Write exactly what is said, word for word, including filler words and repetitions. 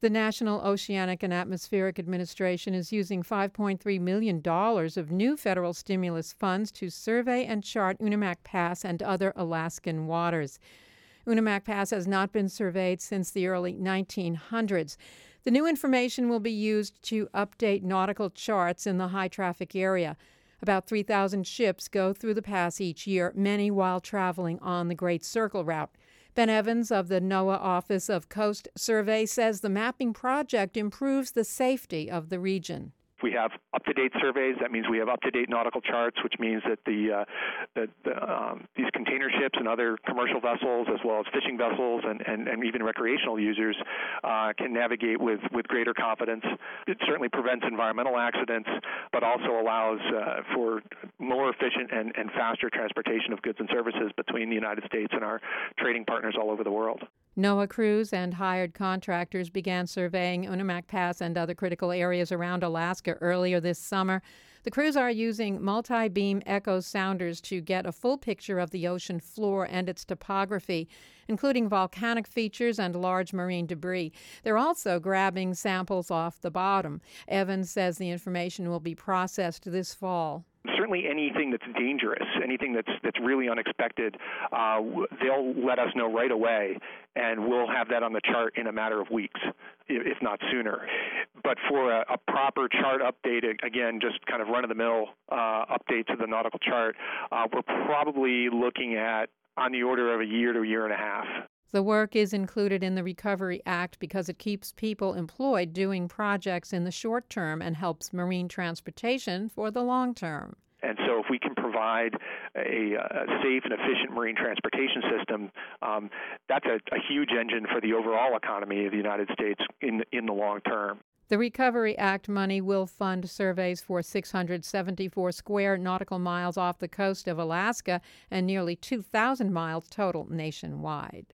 The National Oceanic and Atmospheric Administration is using five point three million dollars of new federal stimulus funds to survey and chart Unimak Pass and other Alaskan waters. Unimak Pass has not been surveyed since the early nineteen hundreds. The new information will be used to update nautical charts in the high-traffic area. About three thousand ships go through the pass each year, many while traveling on the Great Circle route. Ben Evans of the NOAA Office of Coast Survey says the mapping project improves the safety of the region. We have up-to-date surveys. That means we have up-to-date nautical charts, which means that the, uh, that the, um, these container ships and other commercial vessels, as well as fishing vessels and, and, and even recreational users, uh, can navigate with, with greater confidence. It certainly prevents environmental accidents, but also allows uh, for more efficient and, and faster transportation of goods and services between the United States and our trading partners all over the world. NOAA crews and hired contractors began surveying Unimak Pass and other critical areas around Alaska earlier this summer. The crews are using multi-beam echo sounders to get a full picture of the ocean floor and its topography, including volcanic features and large marine debris. They're also grabbing samples off the bottom. Evans says the information will be processed this fall. Certainly anything that's dangerous, anything that's that's really unexpected, uh, they'll let us know right away, and we'll have that on the chart in a matter of weeks, if not sooner. But for a, a proper chart update, again, just kind of run-of-the-mill uh, update to the nautical chart, uh, we're probably looking at on the order of a year to a year and a half. The work is included in the Recovery Act because it keeps people employed doing projects in the short term and helps marine transportation for the long term. And so if we can provide a, a safe and efficient marine transportation system, um, that's a, a huge engine for the overall economy of the United States in, in the long term. The Recovery Act money will fund surveys for six hundred seventy-four square nautical miles off the coast of Alaska and nearly two thousand miles total nationwide.